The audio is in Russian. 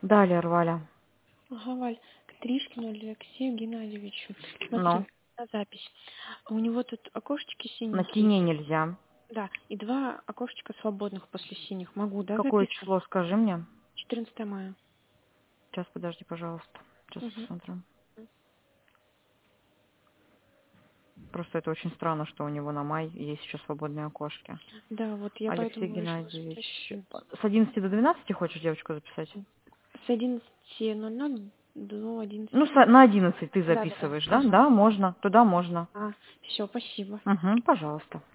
Далее, Валя. Ага, Валь, к Тришкину Алексею Геннадьевичу. Ну, Смотри, на запись. У него тут окошечки на синенькие. теней нельзя. Да, и 2 окошечка свободных после синих. Могу, да, Какое записать? число, скажи мне. 14 мая. Сейчас, подожди, пожалуйста. Сейчас Угу. посмотрю. Просто это очень странно, что у него на май есть еще свободные окошки. Да, вот я Алексей поэтому решила Геннадьевич. спросить. С 11 до 12 хочешь девочку записать? С 11:00 до 11. Ну, на 11 ты Да, да, да. записываешь, да? Ага. Да, можно. Туда можно. Все, спасибо. Угу, пожалуйста.